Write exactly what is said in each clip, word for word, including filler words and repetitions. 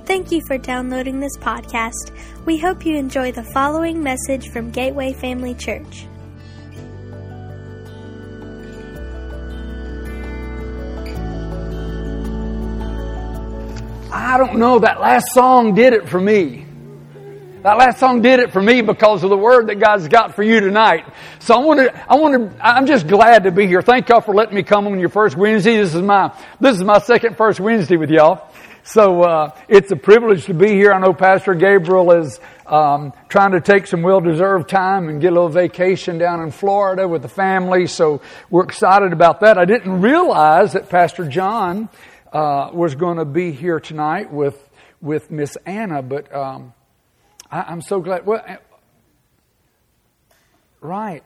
Thank you for downloading this podcast. We hope you enjoy the following message from Gateway Family Church. I don't know, that last song did it for me. That last song did it for me because of the word that God's got for you tonight. So I want to, I want to, I'm just glad to be here. Thank y'all for letting me come on your first Wednesday. This is my, this is my second first Wednesday with y'all. So, uh, it's a privilege to be here. I know Pastor Gabriel is, um, trying to take some well-deserved time and get a little vacation down in Florida with the family. So we're excited about that. I didn't realize that Pastor John, uh, was going to be here tonight with, with Miss Anna, but, um, I, I'm so glad. Well, right.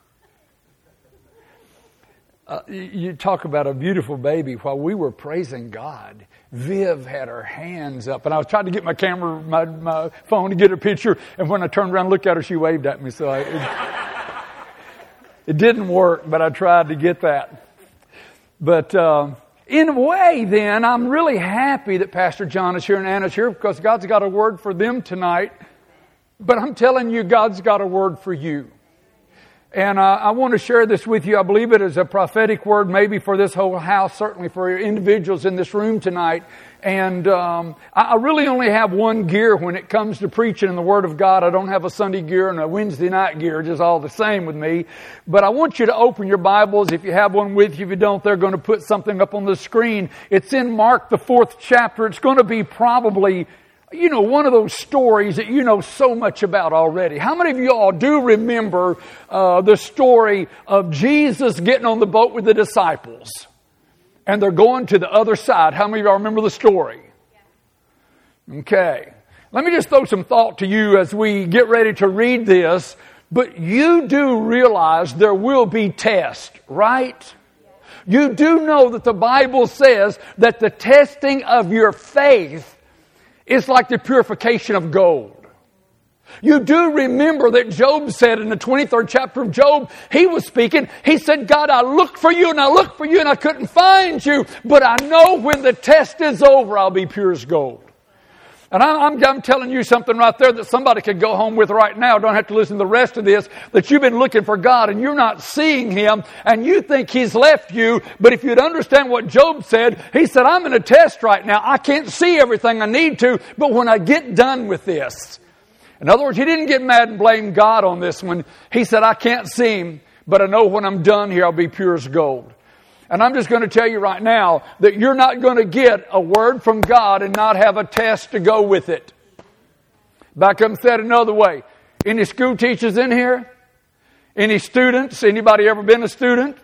Uh, you, you talk about a beautiful baby. While we were praising God, Viv had her hands up, and I was trying to get my camera, my, my phone to get a picture, and when I turned around and looked at her, she waved at me. So I, it, it didn't work, but I tried to get that. But uh, in a way, then, I'm really happy that Pastor John is here and Anna's here because God's got a word for them tonight. But I'm telling you, God's got a word for you. And uh, I want to share this with you. I believe it is a prophetic word maybe for this whole house, certainly for individuals in this room tonight. And um, I really only have one gear when it comes to preaching in the Word of God. I don't have a Sunday gear and a Wednesday night gear. It's just all the same with me. But I want you to open your Bibles. If you have one with you, if you don't, they're going to put something up on the screen. It's in Mark, the fourth chapter. It's going to be probably, you know, one of those stories that you know so much about already. How many of you all do remember uh, the story of Jesus getting on the boat with the disciples? And they're going to the other side. How many of y'all remember the story? Okay. Let me just throw some thought to you as we get ready to read this. But you do realize there will be tests, right? You do know that the Bible says that the testing of your faith is like the purification of gold. You do remember that Job said in the twenty-third chapter of Job, he was speaking, he said, God, I looked for you and I looked for you and I couldn't find you, but I know when the test is over, I'll be pure as gold. And I'm, I'm telling you something right there that somebody could go home with right now. Don't have to listen to the rest of this. That you've been looking for God and you're not seeing Him and you think He's left you. But if you'd understand what Job said, he said, I'm in a test right now. I can't see everything I need to, but when I get done with this. In other words, he didn't get mad and blame God on this one. He said, I can't see Him, but I know when I'm done here, I'll be pure as gold. And I'm just going to tell you right now that you're not going to get a word from God and not have a test to go with it. Back up and said another way. Any school teachers in here? Any students? Anybody ever been a student?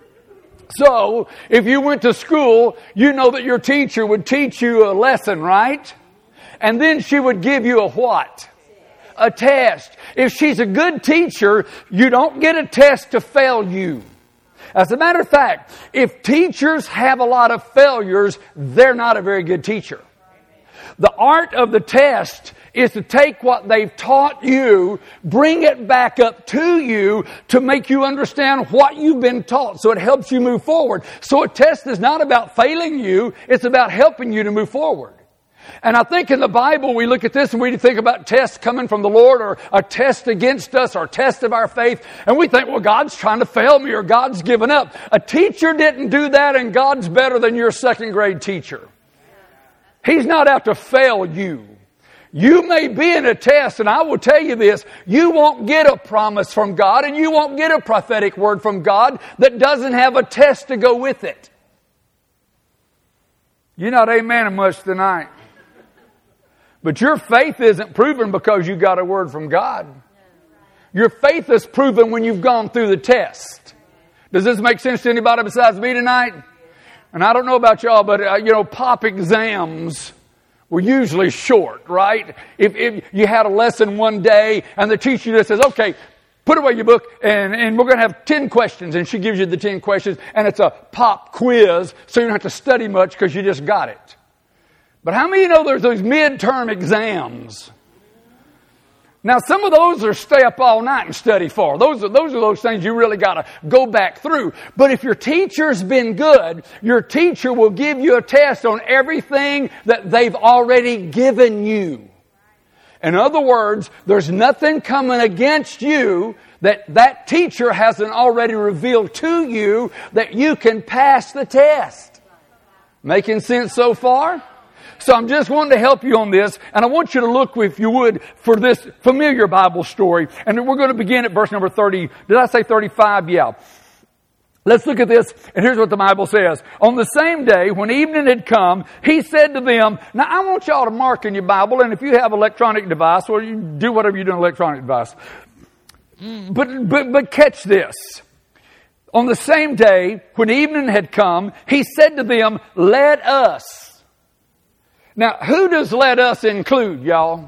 So, if you went to school, you know that your teacher would teach you a lesson, right? And then she would give you a what? A test. If she's a good teacher, you don't get a test to fail you. As a matter of fact, if teachers have a lot of failures, they're not a very good teacher. The art of the test is to take what they've taught you, bring it back up to you to make you understand what you've been taught so it helps you move forward. So a test is not about failing you, it's about helping you to move forward. And I think in the Bible we look at this and we think about tests coming from the Lord or a test against us or a test of our faith. And we think, well, God's trying to fail me or God's given up. A teacher didn't do that and God's better than your second grade teacher. He's not out to fail you. You may be in a test, and I will tell you this, you won't get a promise from God and you won't get a prophetic word from God that doesn't have a test to go with it. You're not amening much tonight. But your faith isn't proven because you got a word from God. Your faith is proven when you've gone through the test. Does this make sense to anybody besides me tonight? And I don't know about y'all, but uh, you know, pop exams were usually short, right? If, if you had a lesson one day and the teacher just says, okay, put away your book and, and we're going to have ten questions. And she gives you the ten questions and it's a pop quiz, so you don't have to study much because you just got it. But how many of you know there's those midterm exams? Now, some of those are stay up all night and study for. Those are, those are those things you really got to go back through. But if your teacher's been good, your teacher will give you a test on everything that they've already given you. In other words, there's nothing coming against you that that teacher hasn't already revealed to you that you can pass the test. Making sense so far? So I'm just wanting to help you on this, and I want you to look, if you would, for this familiar Bible story. And we're going to begin at verse number thirty. Did I say thirty-five? Yeah. Let's look at this, and here's what the Bible says. On the same day, when evening had come, he said to them, now I want y'all to mark in your Bible, and if you have electronic device, or you do whatever you do on electronic device. But, but, but catch this. On the same day, when evening had come, he said to them, let us. Now, who does let us include, y'all?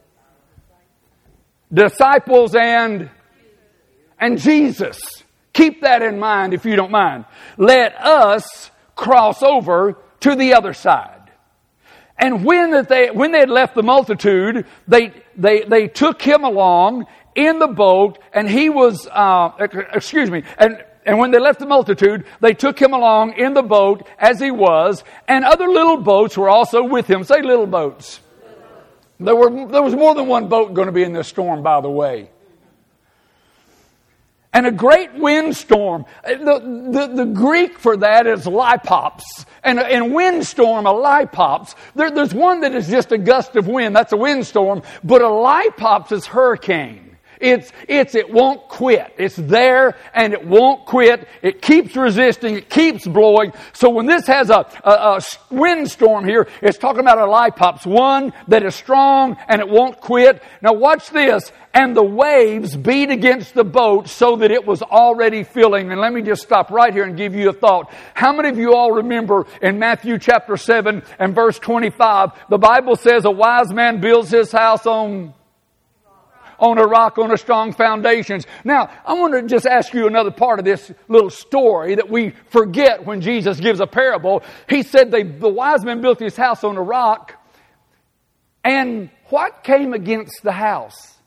Disciples and, and Jesus. Keep that in mind if you don't mind. Let us cross over to the other side. And when they, when they had left the multitude, they, they, they took him along in the boat, and he was, uh, excuse me, and And when they left the multitude, they took him along in the boat as he was, and other little boats were also with him. Say little boats. There were, there was more than one boat going to be in this storm, by the way. And a great windstorm. The, the, the Greek for that is lipops. And in windstorm, a lipops. There, there's one that is just a gust of wind. That's a windstorm. But a lipops is hurricane. It's, it's, it won't quit. It's there and it won't quit. It keeps resisting. It keeps blowing. So when this has a, a, a windstorm here, it's talking about a lipops. One that is strong and it won't quit. Now watch this. And the waves beat against the boat so that it was already filling. And let me just stop right here and give you a thought. How many of you all remember in Matthew chapter seven and verse twenty-five, the Bible says a wise man builds his house on on a rock, on a strong foundations. Now, I want to just ask you another part of this little story that we forget when Jesus gives a parable. He said they, the wise man built his house on a rock, and what came against the house?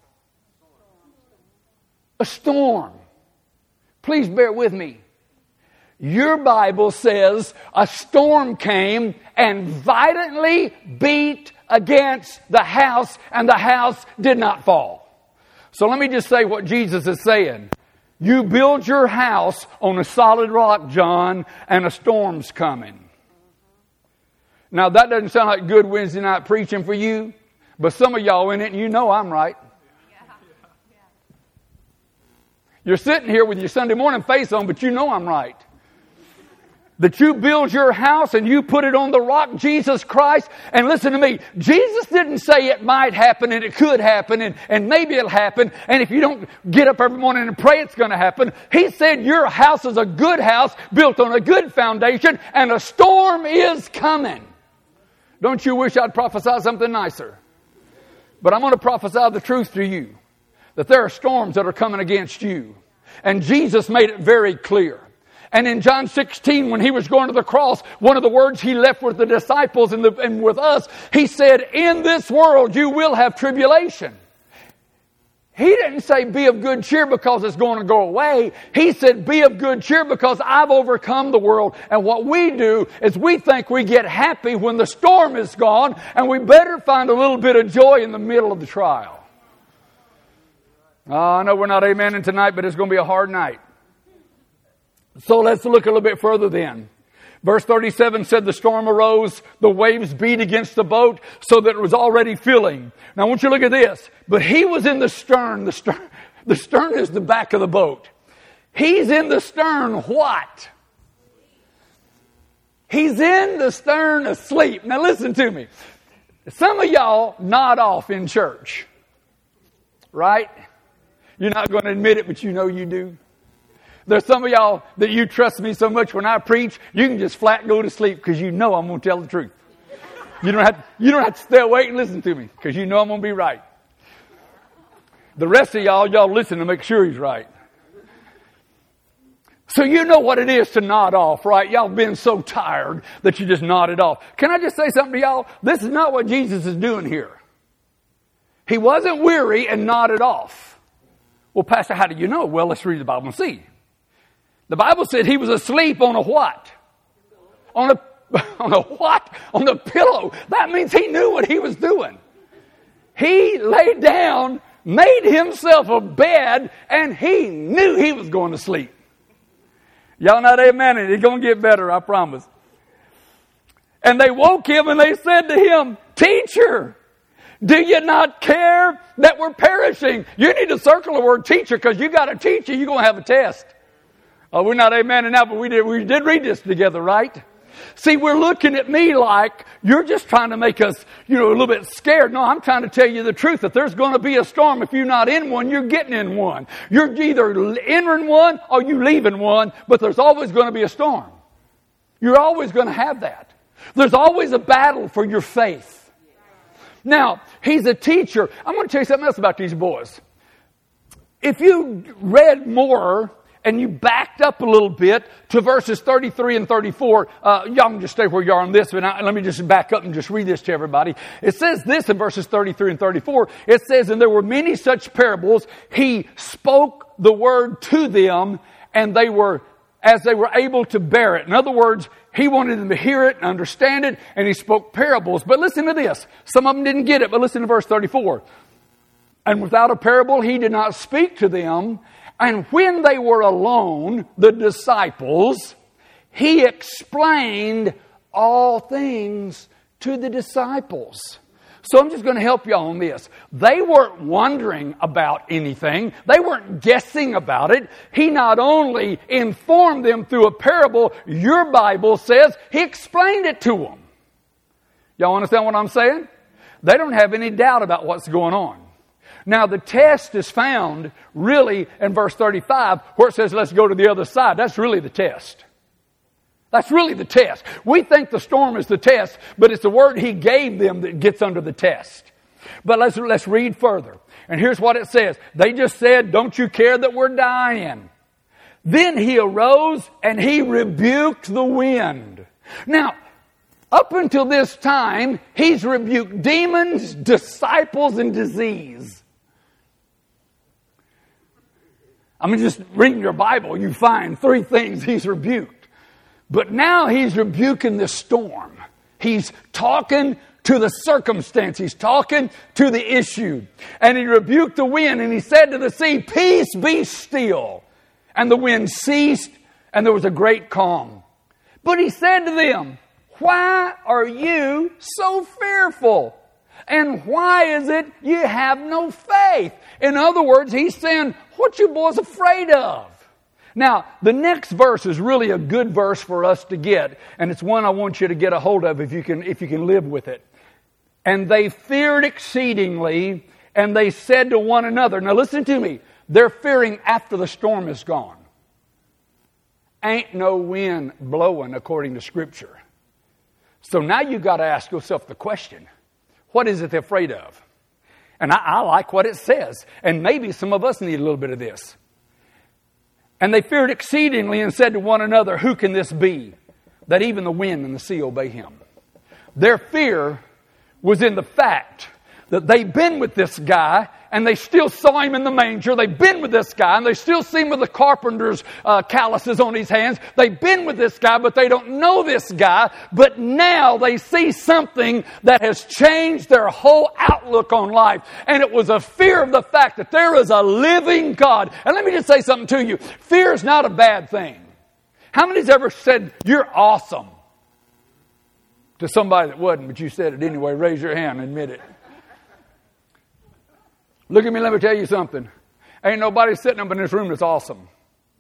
A storm. Please bear with me. Your Bible says a storm came and violently beat against the house, and the house did not fall. So let me just say what Jesus is saying. You build your house on a solid rock, John, and a storm's coming. Now that doesn't sound like good Wednesday night preaching for you, but some of y'all in it, and you know I'm right. You're sitting here with your Sunday morning face on, but you know I'm right. That you build your house and you put it on the rock, Jesus Christ. And listen to me, Jesus didn't say it might happen and it could happen and, and maybe it'll happen. And if you don't get up every morning and pray, it's going to happen. He said your house is a good house built on a good foundation and a storm is coming. Don't you wish I'd prophesy something nicer? But I'm going to prophesy the truth to you. That there are storms that are coming against you. And Jesus made it very clear. And in John sixteen, when he was going to the cross, one of the words he left with the disciples and, the, and with us, he said, in this world you will have tribulation. He didn't say be of good cheer because it's going to go away. He said be of good cheer because I've overcome the world. And what we do is we think we get happy when the storm is gone, and we better find a little bit of joy in the middle of the trial. Oh, I know we're not amening tonight, but it's going to be a hard night. So let's look a little bit further then. Verse thirty-seven said the storm arose, the waves beat against the boat so that it was already filling. Now I want you to look at this. But he was in the stern. The stern, the stern is the back of the boat. He's in the stern what? He's in the stern asleep. Now listen to me. Some of y'all nod off in church. Right? You're not going to admit it, but you know you do. There's some of y'all that you trust me so much when I preach, you can just flat go to sleep because you know I'm going to tell the truth. You don't have to, you don't have to stay awake and listen to me because you know I'm going to be right. The rest of y'all, y'all listen to make sure he's right. So you know what it is to nod off, right? Y'all been so tired that you just nodded off. Can I just say something to y'all? This is not what Jesus is doing here. He wasn't weary and nodded off. Well, Pastor, how do you know? Well, let's read the Bible and see. The Bible said he was asleep on a what? On a, on a what? On the pillow. That means he knew what he was doing. He laid down, made himself a bed, and he knew he was going to sleep. Y'all not amen. It's going to get better, I promise. And they woke him and they said to him, Teacher, do you not care that we're perishing? You need to circle the word teacher because you got a teacher, you're going to have a test. Oh, we're not amen now, but we did, we did read this together, right? See, we're looking at me like you're just trying to make us, you know, a little bit scared. No, I'm trying to tell you the truth that there's going to be a storm. If you're not in one, you're getting in one. You're either entering one or you leaving one, but there's always going to be a storm. You're always going to have that. There's always a battle for your faith. Now, he's a teacher. I'm going to tell you something else about these boys. If you read more and you backed up a little bit to verses thirty-three and thirty-four, uh, y'all can just stay where you are on this, but I, let me just back up and just read this to everybody. It says this in verses thirty-three and thirty-four. It says, and there were many such parables. He spoke the word to them, and they were, as they were able to bear it. In other words, he wanted them to hear it and understand it, and he spoke parables. But listen to this. Some of them didn't get it, but listen to verse thirty-four. And without a parable, he did not speak to them. And when they were alone, the disciples, he explained all things to the disciples. So I'm just going to help you on this. They weren't wondering about anything. They weren't guessing about it. He not only informed them through a parable, your Bible says he explained it to them. Y'all understand what I'm saying? They don't have any doubt about what's going on. Now, the test is found really in verse thirty-five where it says, let's go to the other side. That's really the test. That's really the test. We think the storm is the test, but it's the word he gave them that gets under the test. But let's, let's read further. And here's what it says. They just said, don't you care that we're dying? Then he arose and he rebuked the wind. Now, up until this time, he's rebuked demons, disciples, and disease. I mean, just reading your Bible, you find three things he's rebuked. But now he's rebuking the storm. He's talking to the circumstance. He's talking to the issue. And he rebuked the wind and he said to the sea, peace, be still. And the wind ceased and there was a great calm. But he said to them, why are you so fearful? And why is it you have no faith? In other words, he's saying, what you boys afraid of? Now, the next verse is really a good verse for us to get, and it's one I want you to get a hold of if you can, if you can live with it. And they feared exceedingly, and they said to one another, now listen to me, they're fearing after the storm is gone. Ain't no wind blowing according to Scripture. So now you've got to ask yourself the question, what is it they're afraid of? And I, I like what it says. And maybe some of us need a little bit of this. And they feared exceedingly and said to one another, who can this be, that even the wind and the sea obey him? Their fear was in the fact that they've been with this guy and they still saw him in the manger. They've been with this guy and they still see him with the carpenter's uh, calluses on his hands. They've been with this guy, but they don't know this guy. But now they see something that has changed their whole outlook on life. And it was a fear of the fact that there is a living God. And let me just say something to you. Fear is not a bad thing. How many's ever said, you're awesome, to somebody that wasn't, but you said it anyway? Raise your hand and admit it. Look at me, let me tell you something. Ain't nobody sitting up in this room that's awesome.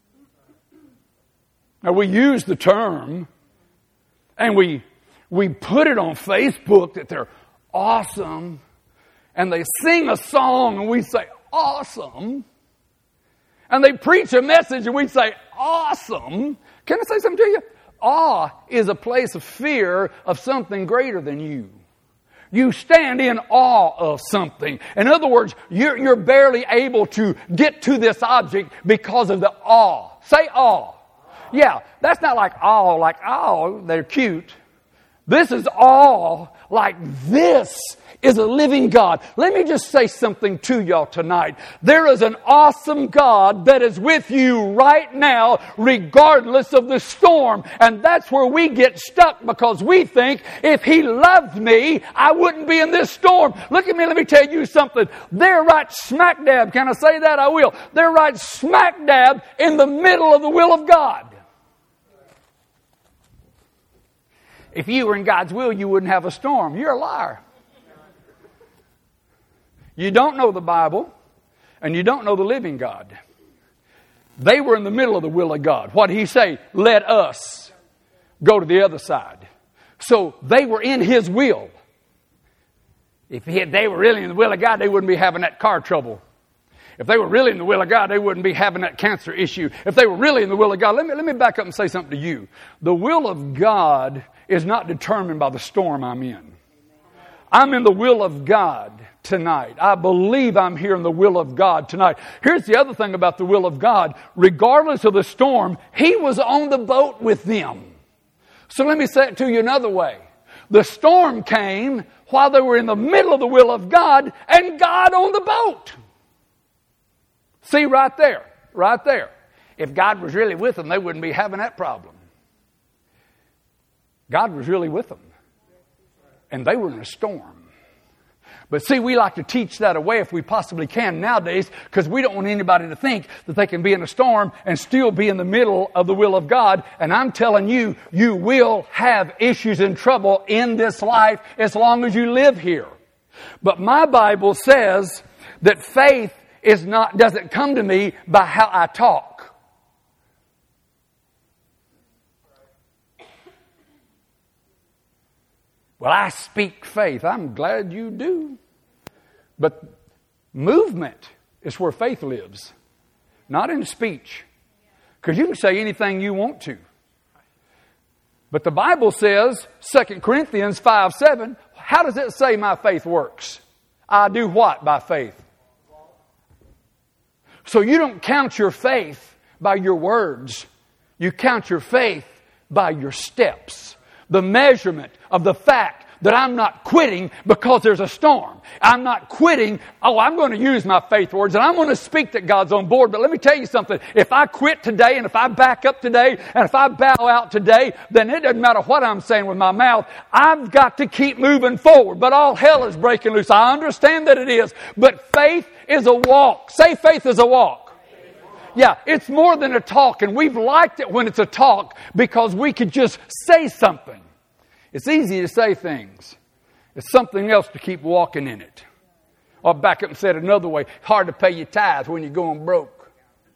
Now, we use the term, and we we put it on Facebook that they're awesome, and they sing a song, and we say, awesome. And they preach a message, and we say, awesome. Can I say something to you? Awe is a place of fear of something greater than you. You stand in awe of something. In other words, you're, you're barely able to get to this object because of the awe. Say awe. Yeah, that's not like awe, like, oh, they're cute. This is awe, like this is a living God. Let me just say something to y'all tonight. There is an awesome God that is with you right now, regardless of the storm. And that's where we get stuck, because we think if He loved me, I wouldn't be in this storm. Look at me, let me tell you something. They're right smack dab. Can I say that? I will. They're right smack dab in the middle of the will of God. If you were in God's will, you wouldn't have a storm. You're a liar. You don't know the Bible, and you don't know the living God. They were in the middle of the will of God. What did He say? Let us go to the other side. So they were in His will. If he had, they were really in the will of God, they wouldn't be having that car trouble. If they were really in the will of God, they wouldn't be having that cancer issue. If they were really in the will of God, let me, let me back up and say something to you. The will of God is not determined by the storm I'm in. I'm in the will of God tonight. I believe I'm here in the will of God tonight. Here's the other thing about the will of God. Regardless of the storm, He was on the boat with them. So let me say it to you another way. The storm came while they were in the middle of the will of God, and God on the boat. See, right there, right there. If God was really with them, they wouldn't be having that problem. God was really with them. And they were in a storm. But see, we like to teach that away if we possibly can nowadays, because we don't want anybody to think that they can be in a storm and still be in the middle of the will of God. And I'm telling you, you will have issues and trouble in this life as long as you live here. But my Bible says that faith is not, doesn't come to me by how I talk. Well, I speak faith. I'm glad you do. But movement is where faith lives, not in speech. Because you can say anything you want to. But the Bible says, Second Corinthians five seven, how does it say my faith works? I do what by faith? So you don't count your faith by your words. You count your faith by your steps. The measurement of the fact that I'm not quitting because there's a storm. I'm not quitting. Oh, I'm going to use my faith words and I'm going to speak that God's on board. But let me tell you something. If I quit today and if I back up today and if I bow out today, then it doesn't matter what I'm saying with my mouth. I've got to keep moving forward. But all hell is breaking loose. I understand that it is. But faith is a walk. Say faith is a walk. Yeah, it's more than a talk, and we've liked it when it's a talk because we could just say something. It's easy to say things. It's something else to keep walking in it. Or back up and say it another way, hard to pay your tithes when you're going broke.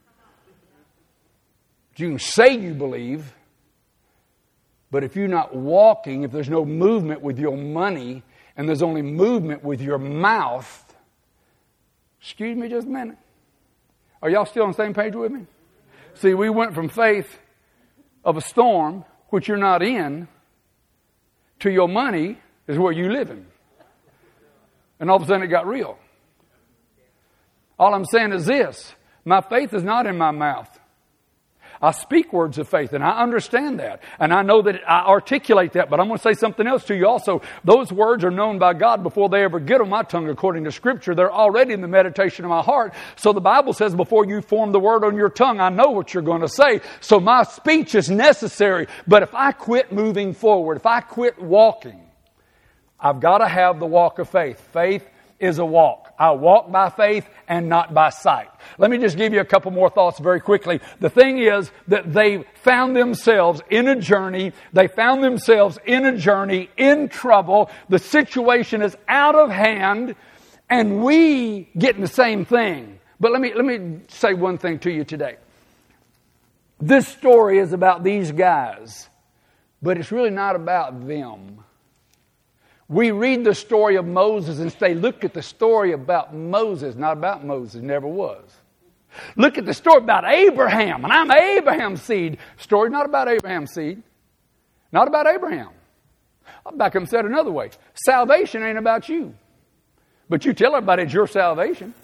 You can say you believe, but if you're not walking, if there's no movement with your money, and there's only movement with your mouth, excuse me just a minute. Are y'all still on the same page with me? See, we went from faith of a storm, which you're not in, to your money is where you live in. And all of a sudden it got real. All I'm saying is this. My faith is not in my mouth. I speak words of faith, and I understand that. And I know that I articulate that, but I'm going to say something else to you also. Those words are known by God before they ever get on my tongue according to Scripture. They're already in the meditation of my heart. So the Bible says before you form the word on your tongue, I know what you're going to say. So my speech is necessary. But if I quit moving forward, if I quit walking, I've got to have the walk of faith. Faith is a walk. I walk by faith and not by sight. Let me just give you a couple more thoughts very quickly. The thing is that they found themselves in a journey. They found themselves in a journey, in trouble. The situation is out of hand, and we get in the same thing. But let me, let me say one thing to you today. This story is about these guys, but it's really not about them. We read the story of Moses and say, look at the story about Moses, not about Moses, never was. Look at the story about Abraham, and I'm Abraham's seed. Story's not about Abraham's seed. Not about Abraham. I'll back up and say it another way. Salvation ain't about you. But you tell everybody it's your salvation.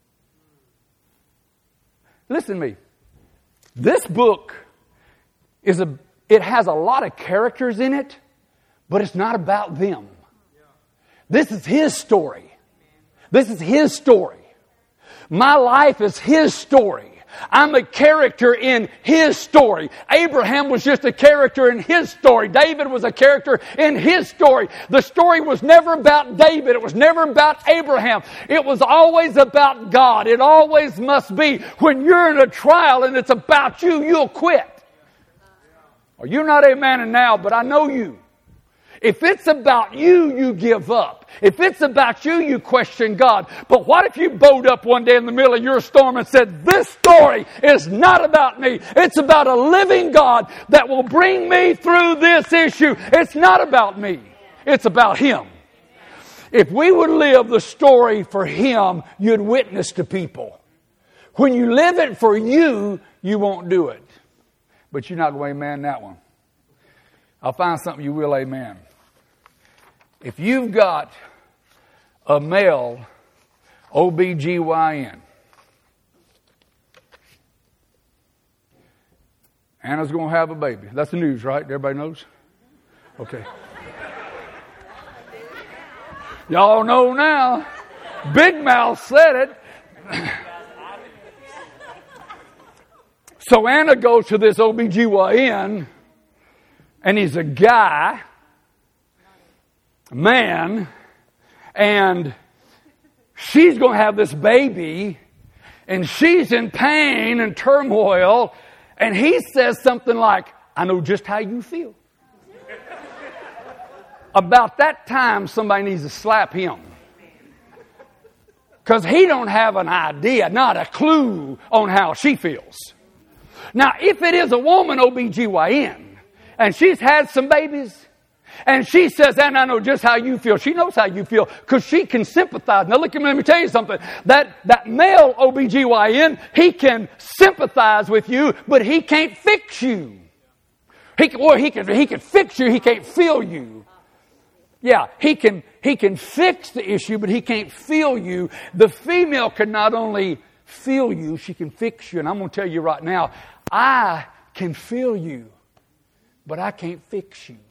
Listen to me. This book is a, it has a lot of characters in it, but it's not about them. This is his story. This is his story. My life is his story. I'm a character in his story. Abraham was just a character in his story. David was a character in his story. The story was never about David. It was never about Abraham. It was always about God. It always must be. When you're in a trial and it's about you, you'll quit. Or you're not amening now, but I know you. If it's about you, you give up. If it's about you, you question God. But what if you bowed up one day in the middle of your storm and said, this story is not about me. It's about a living God that will bring me through this issue. It's not about me. It's about Him. If we would live the story for Him, you'd witness to people. When you live it for you, you won't do it. But you're not going to amen that one. I'll find something you will amen. If you've got a male O B G Y N, Anna's going to have a baby. That's the news, right? Everybody knows? Okay. Y'all know now. Big Mouth said it. So Anna goes to this O B G Y N, and he's a guy, a man, and she's going to have this baby, and she's in pain and turmoil, and he says something like, I know just how you feel. About that time, somebody needs to slap him. Because he don't have an idea, not a clue on how she feels. Now, if it is a woman O B G Y N, and she's had some babies, and she says, and I know just how you feel. She knows how you feel because she can sympathize. Now look at me, let me tell you something. That, that male O B G Y N, he can sympathize with you, but he can't fix you. He can, or he can, he can fix you, he can't feel you. Yeah, he can, he can fix the issue, but he can't feel you. The female can not only feel you, she can fix you. And I'm going to tell you right now, I can feel you, but I can't fix you.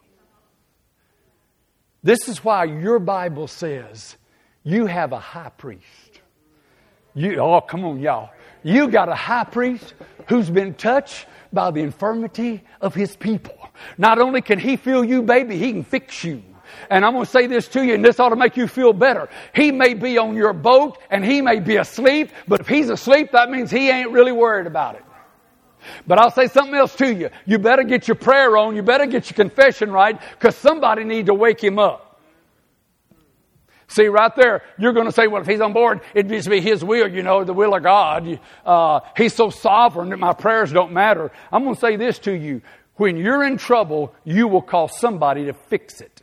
This is why your Bible says you have a high priest. You, oh, come on, y'all. You got a high priest who's been touched by the infirmity of his people. Not only can he feel you, baby, he can fix you. And I'm going to say this to you, and this ought to make you feel better. He may be on your boat, and he may be asleep, but if he's asleep, that means he ain't really worried about it. But I'll say something else to you. You better get your prayer on. You better get your confession right, because somebody needs to wake him up. See, right there, you're going to say, well, if he's on board, it needs to be his will, you know, the will of God. Uh, he's so sovereign that my prayers don't matter. I'm going to say this to you. When you're in trouble, you will call somebody to fix it.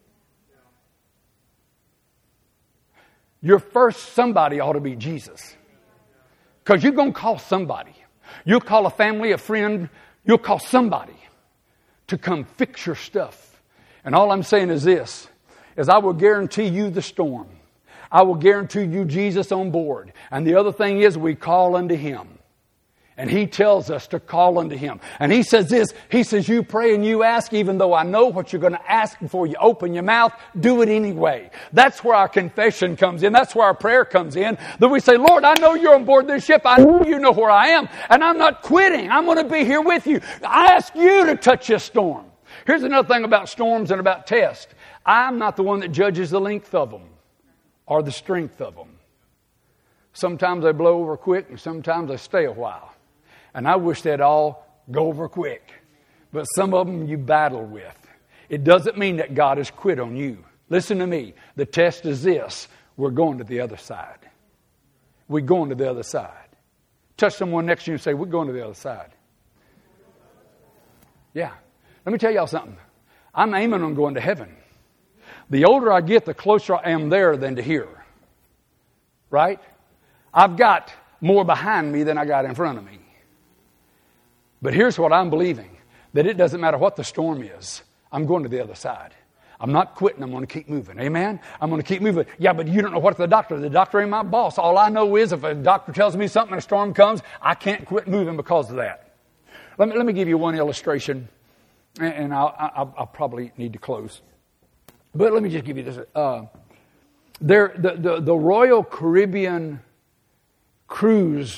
Your first somebody ought to be Jesus. Because you're going to call somebody. You'll call a family, a friend. You'll call somebody to come fix your stuff. And all I'm saying is this, is I will guarantee you the storm. I will guarantee you Jesus on board. And the other thing is we call unto Him. And He tells us to call unto Him. And He says this, He says, you pray and you ask, even though I know what you're going to ask before you open your mouth, do it anyway. That's where our confession comes in. That's where our prayer comes in. That we say, Lord, I know you're on board this ship. I know you know where I am. And I'm not quitting. I'm going to be here with you. I ask you to touch this storm. Here's another thing about storms and about tests. I'm not the one that judges the length of them or the strength of them. Sometimes they blow over quick and sometimes they stay a while. And I wish they'd all go over quick. But some of them you battle with. It doesn't mean that God has quit on you. Listen to me. The test is this. We're going to the other side. We're going to the other side. Touch someone next to you and say, we're going to the other side. Yeah. Let me tell y'all something. I'm aiming on going to heaven. The older I get, the closer I am there than to here. Right? I've got more behind me than I got in front of me. But here's what I'm believing. That it doesn't matter what the storm is. I'm going to the other side. I'm not quitting. I'm going to keep moving. Amen? I'm going to keep moving. Yeah, but you don't know what the doctor. The doctor ain't my boss. All I know is if a doctor tells me something and a storm comes, I can't quit moving because of that. Let me, let me give you one illustration. And I'll, I'll, I'll probably need to close. But let me just give you this. Uh, there, the, the, the Royal Caribbean cruise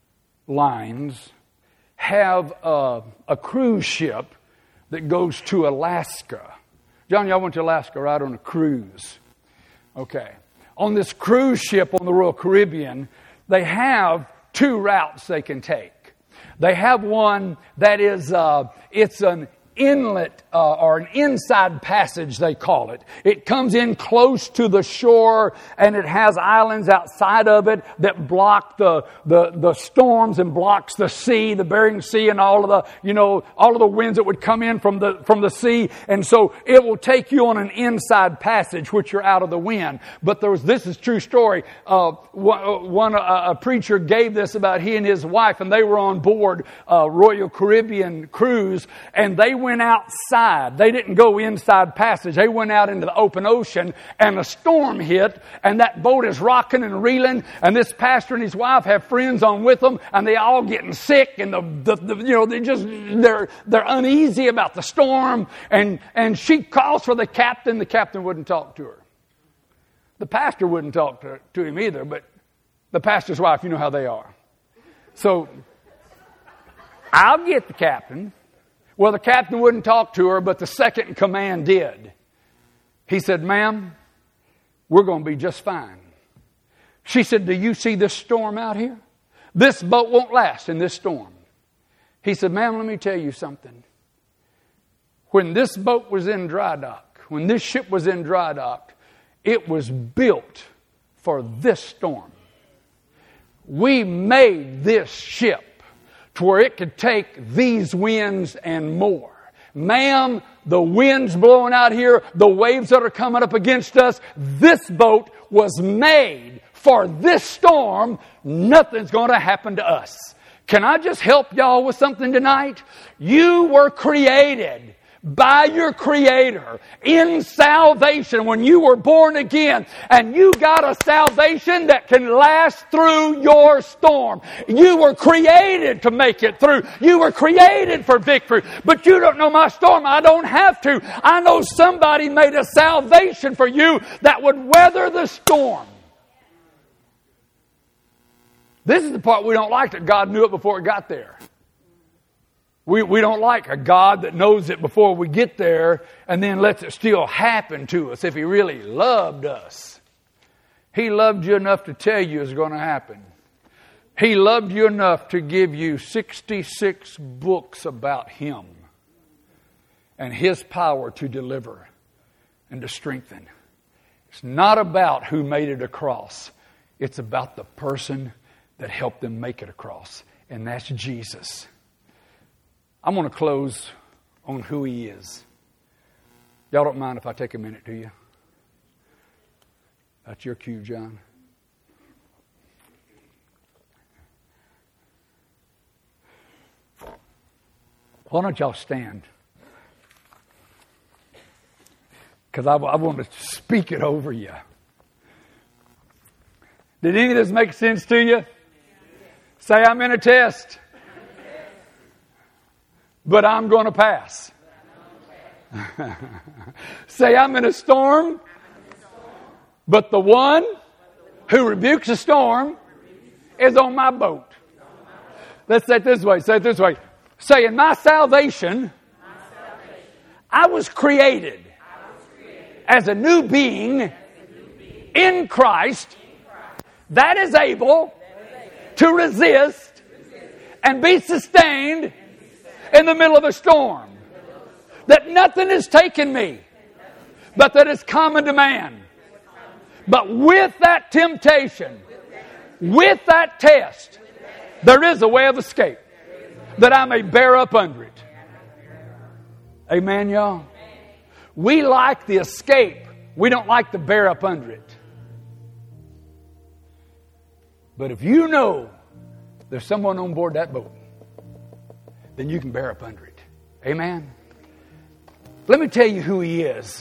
lines have a, a cruise ship that goes to Alaska. John, y'all went to Alaska, right, on a cruise. Okay. On this cruise ship on the Royal Caribbean, they have two routes they can take. They have one that is, uh, it's an inlet uh, or an inside passage, they call it. It comes in close to the shore, and it has islands outside of it that block the, the, the storms and blocks the sea, the Bering Sea, and all of the, you know, all of the winds that would come in from the, from the sea. And so it will take you on an inside passage, which you're out of the wind. But there was, this is true story. Uh, one, one uh, a preacher gave this about he and his wife, and they were on board uh, Royal Caribbean cruise, and they went outside. They didn't go inside passage. They went out into the open ocean, and a storm hit, and that boat is rocking and reeling, and this pastor and his wife have friends on with them, and they all getting sick, and the, the, the you know they just they're they're uneasy about the storm, and and she calls for the captain. The captain wouldn't talk to her. The pastor wouldn't talk to, to him either, but the pastor's wife, you know how they are. So I'll get the captain. Well, the captain wouldn't talk to her, but the second in command did. He said, "Ma'am, we're going to be just fine." She said, "Do you see this storm out here? This boat won't last in this storm." He said, "Ma'am, let me tell you something. When this boat was in dry dock, when this ship was in dry dock, it was built for this storm. We made this ship to where it could take these winds and more. Ma'am, the wind's blowing out here, the waves that are coming up against us, this boat was made for this storm. Nothing's going to happen to us." Can I just help y'all with something tonight? You were created by your Creator in salvation when you were born again, and you got a salvation that can last through your storm. You were created to make it through. You were created for victory. But you don't know my storm. I don't have to. I know somebody made a salvation for you that would weather the storm. This is the part we don't like, that God knew it before it got there. We we don't like a God that knows it before we get there and then lets it still happen to us if He really loved us. He loved you enough to tell you it's going to happen. He loved you enough to give you sixty-six books about Him and His power to deliver and to strengthen. It's not about who made it across. It's about the person that helped them make it across, and that's Jesus. I'm going to close on who He is. Y'all don't mind if I take a minute, do you? That's your cue, John. Why don't y'all stand? Because I, I want to speak it over you. Did any of this make sense to you? Say, "I'm in a test, but I'm going to pass." Say, "I'm in a storm, but the one who rebukes the storm is on my boat." Let's say it this way. Say it this way. Say, "In my salvation, I was created as a new being in Christ that is able to resist and be sustained in the middle of a storm. That nothing has taken me, but that it's common to man. But with that temptation, with that test, there is a way of escape, that I may bear up under it." Amen, y'all? We like the escape. We don't like to bear up under it. But if you know there's someone on board that boat, then you can bear up under it. Amen? Let me tell you who He is.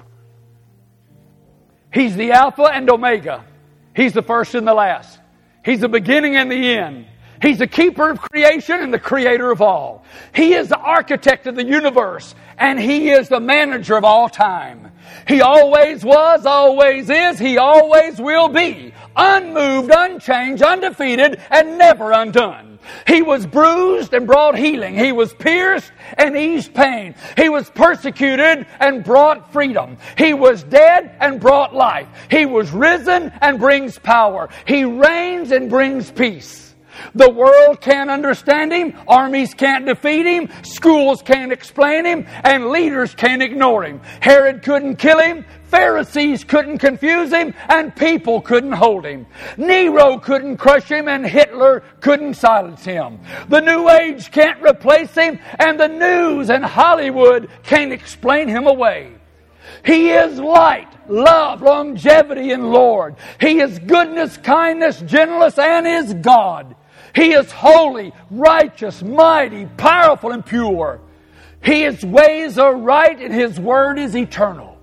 He's the Alpha and Omega. He's the first and the last. He's the beginning and the end. He's the keeper of creation and the creator of all. He is the architect of the universe, and He is the manager of all time. He always was, always is, He always will be. Unmoved, unchanged, undefeated, and never undone. He was bruised and brought healing. He was pierced and eased pain. He was persecuted and brought freedom. He was dead and brought life. He was risen and brings power. He reigns and brings peace. The world can't understand Him, armies can't defeat Him, schools can't explain Him, and leaders can't ignore Him. Herod couldn't kill Him, Pharisees couldn't confuse Him, and people couldn't hold Him. Nero couldn't crush Him, and Hitler couldn't silence Him. The New Age can't replace Him, and the news and Hollywood can't explain Him away. He is light, love, longevity, and Lord. He is goodness, kindness, gentleness, and is God. He is holy, righteous, mighty, powerful, and pure. His ways are right, and His word is eternal.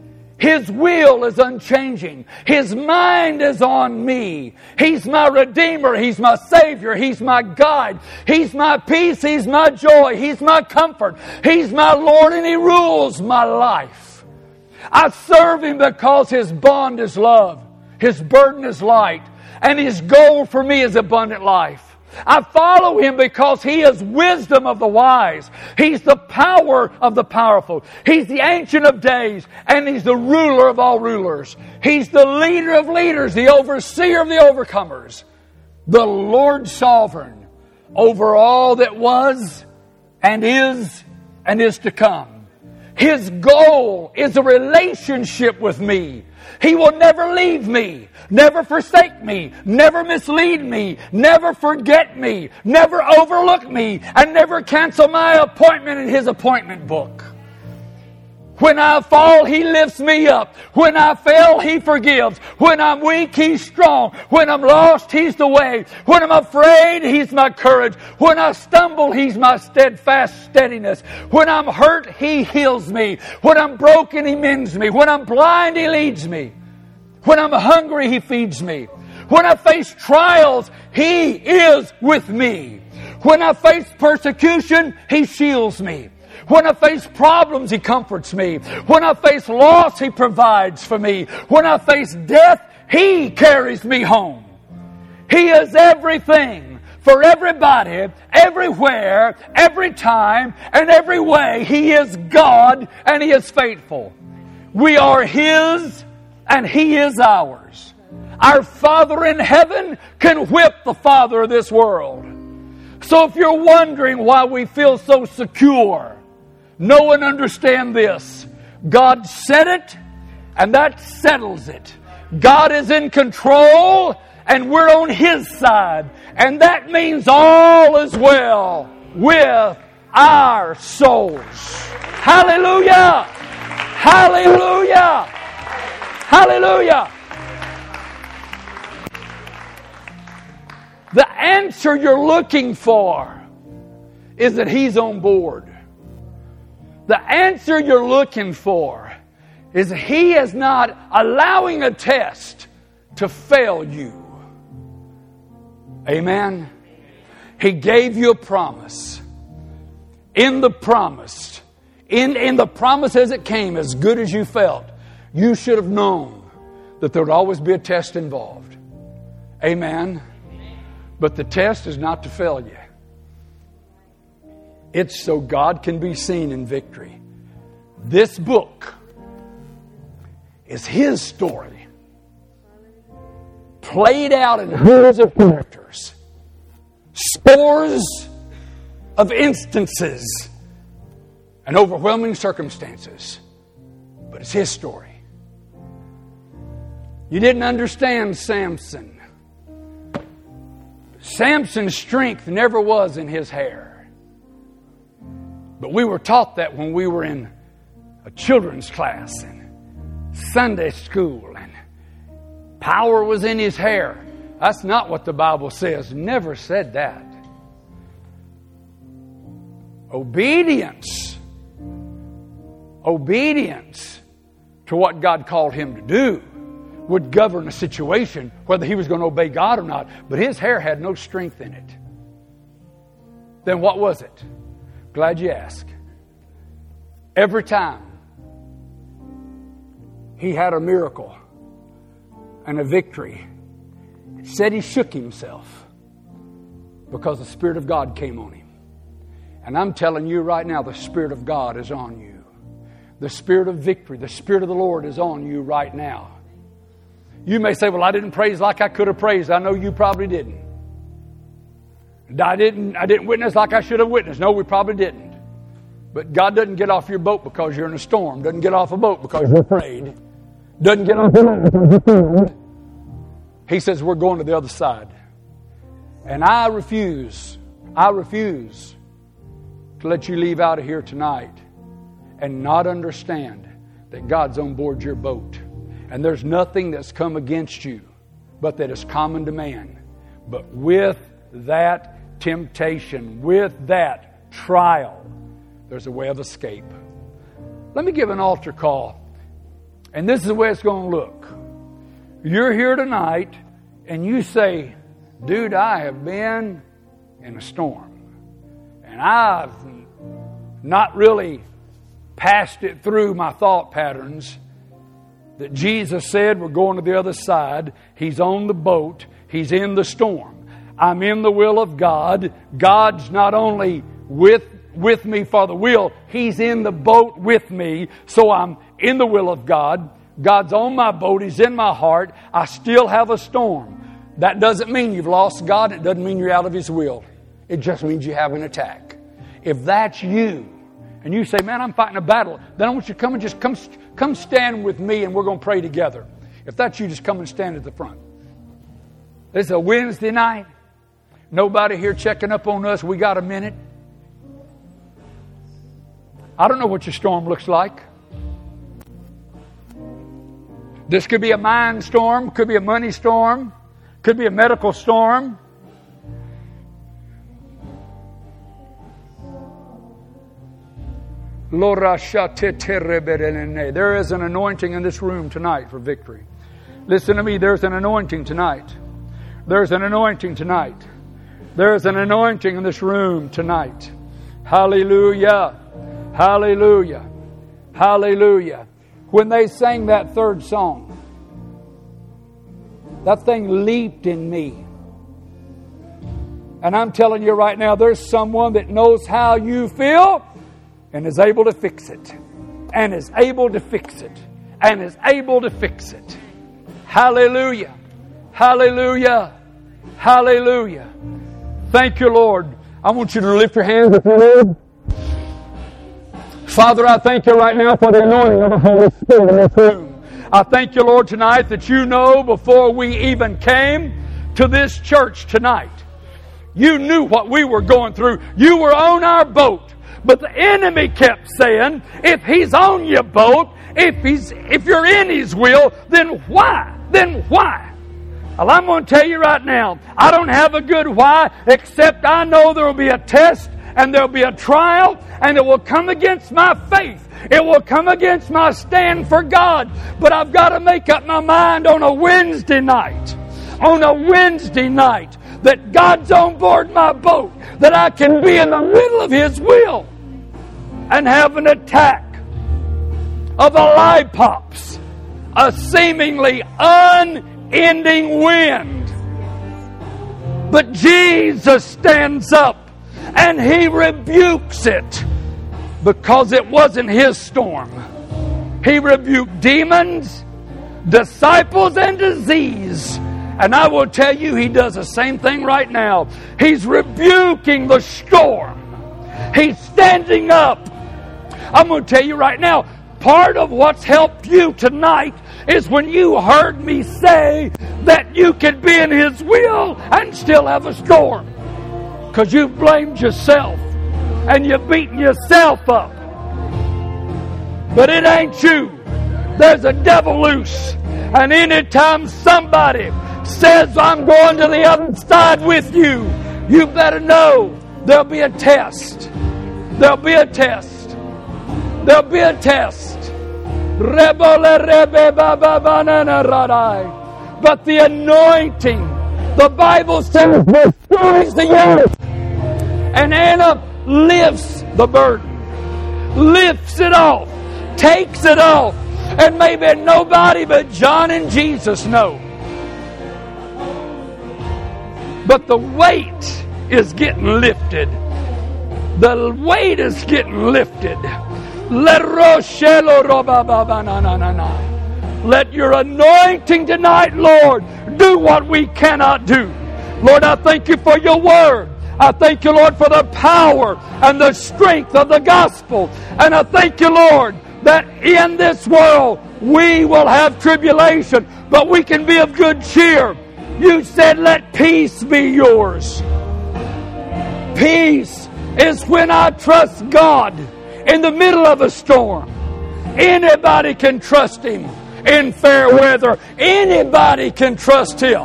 His will is unchanging. His mind is on me. He's my Redeemer. He's my Savior. He's my guide. He's my peace. He's my joy. He's my comfort. He's my Lord, and He rules my life. I serve Him because His bond is love. His burden is light. And His goal for me is abundant life. I follow Him because He is wisdom of the wise. He's the power of the powerful. He's the Ancient of Days. And He's the ruler of all rulers. He's the leader of leaders, the overseer of the overcomers. The Lord sovereign over all that was and is and is to come. His goal is a relationship with me. He will never leave me, never forsake me, never mislead me, never forget me, never overlook me, and never cancel my appointment in His appointment book. When I fall, He lifts me up. When I fail, He forgives. When I'm weak, He's strong. When I'm lost, He's the way. When I'm afraid, He's my courage. When I stumble, He's my steadfast steadiness. When I'm hurt, He heals me. When I'm broken, He mends me. When I'm blind, He leads me. When I'm hungry, He feeds me. When I face trials, He is with me. When I face persecution, He shields me. When I face problems, He comforts me. When I face loss, He provides for me. When I face death, He carries me home. He is everything for everybody, everywhere, every time, and every way. He is God and He is faithful. We are His and He is ours. Our Father in heaven can whip the father of this world. So if you're wondering why we feel so secure, know and understand this. God said it, and that settles it. God is in control, and we're on His side. And that means all is well with our souls. Hallelujah! Hallelujah! Hallelujah! The answer you're looking for is that He's on board. The answer you're looking for is He is not allowing a test to fail you. Amen? He gave you a promise. In the promise, in, in the promise as it came, as good as you felt, you should have known that there would always be a test involved. Amen? But the test is not to fail you. It's so God can be seen in victory. This book is His story, played out in hundreds of characters, scores of instances, and overwhelming circumstances. But it's His story. You didn't understand Samson. Samson's strength never was in his hair. But we were taught that when we were in a children's class and Sunday school, and power was in his hair. That's not what the Bible says. Never said that. Obedience. Obedience to what God called him to do would govern a situation, whether he was going to obey God or not. But his hair had no strength in it. Then what was it? Glad you asked. Every time he had a miracle and a victory, it said he shook himself because the Spirit of God came on him. And I'm telling you right now, the Spirit of God is on you. The Spirit of victory, the Spirit of the Lord is on you right now. You may say, well, I didn't praise like I could have praised. I know you probably didn't. I didn't, I didn't witness like I should have witnessed. No, we probably didn't. But God doesn't get off your boat because you're in a storm. Doesn't get off a boat because you're afraid. Doesn't get off a boat because you're feared. He says, we're going to the other side. And I refuse, I refuse to let you leave out of here tonight and not understand that God's on board your boat. And there's nothing that's come against you but that is common to man. But with that temptation, with that trial, there's a way of escape. Let me give an altar call. And this is the way it's going to look. You're here tonight and you say, dude, I have been in a storm. And I've not really passed it through my thought patterns that Jesus said we're going to the other side. He's on the boat. He's in the storm. I'm in the will of God. God's not only with, with me for the will, He's in the boat with me. So I'm in the will of God. God's on my boat. He's in my heart. I still have a storm. That doesn't mean you've lost God. It doesn't mean you're out of His will. It just means you have an attack. If that's you, and you say, man, I'm fighting a battle, then I want you to come and just come, come stand with me and we're going to pray together. If that's you, just come and stand at the front. It's a Wednesday night. Nobody here checking up on us. We got a minute. I don't know what your storm looks like. This could be a mind storm, could be a money storm, could be a medical storm. There is an anointing in this room tonight for victory. Listen to me, there's an anointing tonight. There's an anointing tonight. There's an anointing in this room tonight. Hallelujah. Hallelujah. Hallelujah. When they sang that third song, that thing leaped in me. And I'm telling you right now, there's someone that knows how you feel and is able to fix it. And is able to fix it. And is able to fix it. Hallelujah. Hallelujah. Hallelujah. Thank you, Lord. I want you to lift your hands if you would. Father, I thank you right now for the anointing of the Holy Spirit in this room. I thank you, Lord, tonight that you know before we even came to this church tonight, you knew what we were going through. You were on our boat. But the enemy kept saying, if He's on your boat, if he's, if you're in His will, then why? Then why? Well, I'm going to tell you right now, I don't have a good why, except I know there will be a test and there will be a trial, and it will come against my faith. It will come against my stand for God. But I've got to make up my mind on a Wednesday night, on a Wednesday night, that God's on board my boat, that I can be in the middle of His will and have an attack of a lipops, a seemingly unending wind. But Jesus stands up and He rebukes it because it wasn't His storm. He rebuked demons, disciples, and disease. And I will tell you, He does the same thing right now. He's rebuking the storm. He's standing up. I'm going to tell you right now, part of what's helped you tonight is when you heard me say that you could be in His will and still have a storm. Because you've blamed yourself and you've beaten yourself up. But it ain't you. There's a devil loose. And anytime somebody says, I'm going to the other side with you, you better know there'll be a test. There'll be a test. There'll be a test. But the anointing, the Bible says, destroys the yoke. And Anna lifts the burden, lifts it off, takes it off, and maybe nobody but John and Jesus know. But the weight is getting lifted. The weight is getting lifted. Let your anointing tonight, Lord, do what we cannot do. Lord, I thank you for your word. I thank you, Lord, for the power and the strength of the gospel. And I thank you, Lord, that in this world we will have tribulation, but we can be of good cheer. You said, let peace be yours. Peace is when I trust God in the middle of a storm. Anybody can trust Him in fair weather. Anybody can trust Him.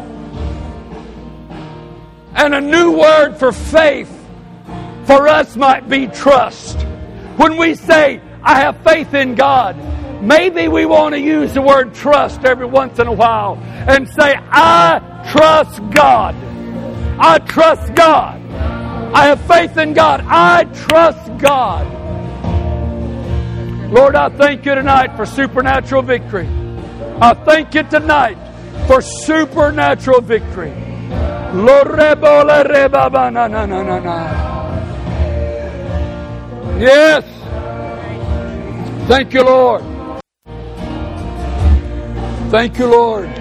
And a new word for faith for us might be trust. When we say, I have faith in God, maybe we want to use the word trust every once in a while and say, I trust God. I trust God. I have faith in God. I trust God. Lord, I thank you tonight for supernatural victory. I thank you tonight for supernatural victory. Yes. Thank you, Lord. Thank you, Lord.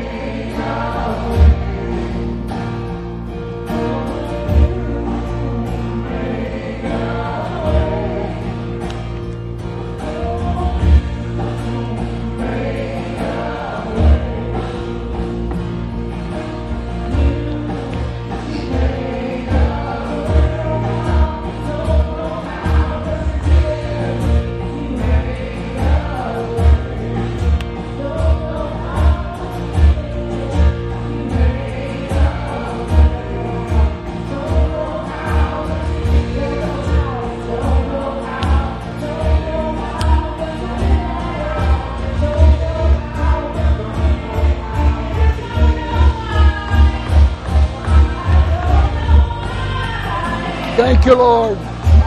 Thank you, Lord.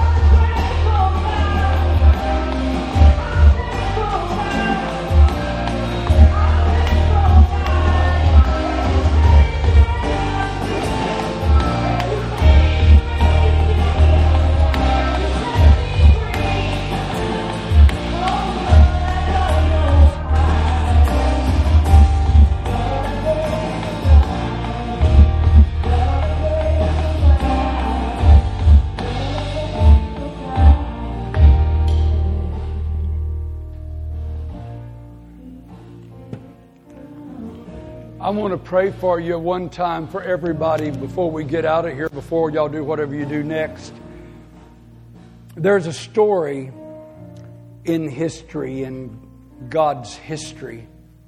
I want to pray for you one time for everybody before we get out of here, before y'all do whatever you do next. There's a story in history, in God's history,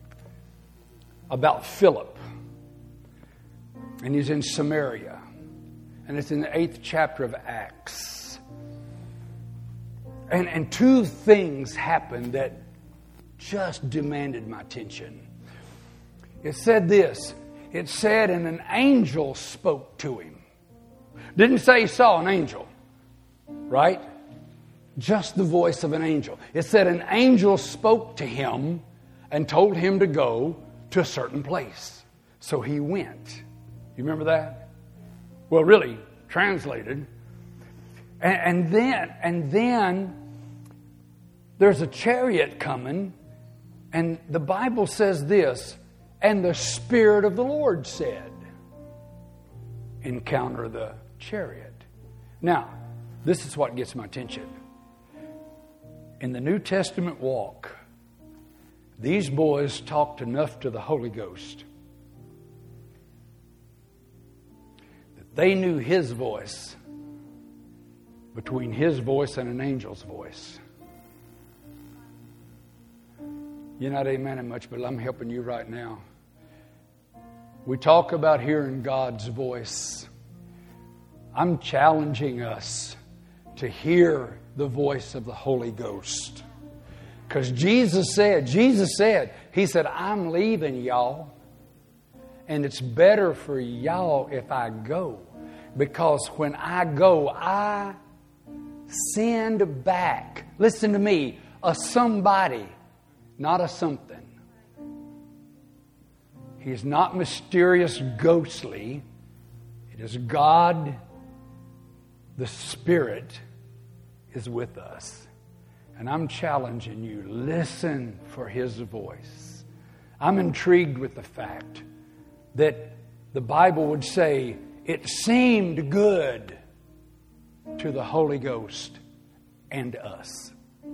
about Philip. And he's in Samaria. And it's in the eighth chapter of Acts. And, and two things happened that just demanded my attention. It said this. It said, and an angel spoke to him. Didn't say he saw an angel. Right? Just the voice of an angel. It said an angel spoke to him and told him to go to a certain place. So he went. You remember that? Well, really, translated. And, and then, and then there's a chariot coming, and the Bible says this, and the Spirit of the Lord said, encounter the chariot. Now, this is what gets my attention. In the New Testament walk, these boys talked enough to the Holy Ghost that they knew His voice between His voice and an angel's voice. You're not amening much, but I'm helping you right now. We talk about hearing God's voice. I'm challenging us to hear the voice of the Holy Ghost. Because Jesus said, Jesus said, He said, I'm leaving y'all. And it's better for y'all if I go. Because when I go, I send back, listen to me, a somebody, not a something. He's not mysterious, ghostly. It is God, the Spirit, is with us. And I'm challenging you, listen for His voice. I'm intrigued with the fact that the Bible would say, it seemed good to the Holy Ghost and us.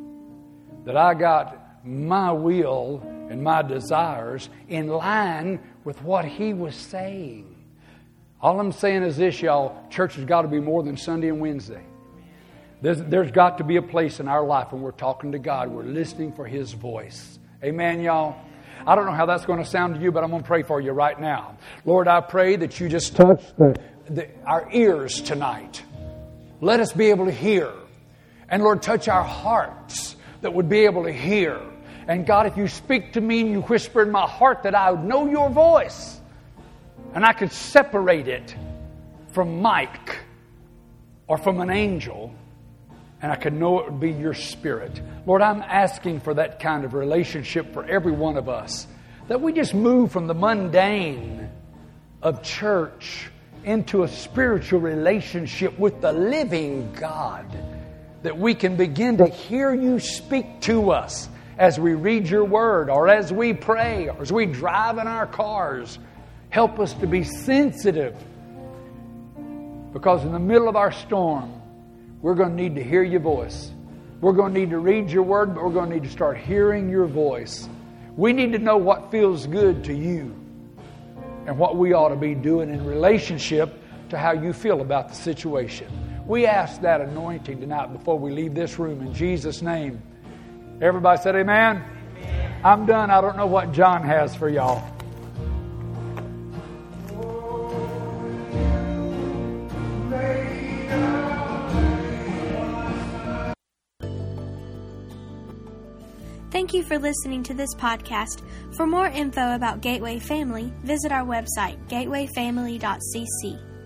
That I got my will and my desires in line with what He was saying. All I'm saying is this, y'all. Church has got to be more than Sunday and Wednesday. There's, there's got to be a place in our life when we're talking to God. We're listening for His voice. Amen, y'all? I don't know how that's going to sound to you, but I'm going to pray for you right now. Lord, I pray that you just touch the, the, our ears tonight. Let us be able to hear. And Lord, touch our hearts that would be able to hear. And God, if you speak to me and you whisper in my heart, that I would know your voice. And I could separate it from Mike or from an angel. And I could know it would be your Spirit. Lord, I'm asking for that kind of relationship for every one of us. That we just move from the mundane of church into a spiritual relationship with the living God. That we can begin to hear you speak to us as we read your word, or as we pray, or as we drive in our cars. Help us to be sensitive. Because in the middle of our storm, we're going to need to hear your voice. We're going to need to read your word, but we're going to need to start hearing your voice. We need to know what feels good to you and what we ought to be doing in relationship to how you feel about the situation. We ask that anointing tonight before we leave this room in Jesus' name. Everybody said amen? Amen. I'm done. I don't know what John has for y'all. Thank you for listening to this podcast. For more info about Gateway Family, visit our website, gateway family dot c c.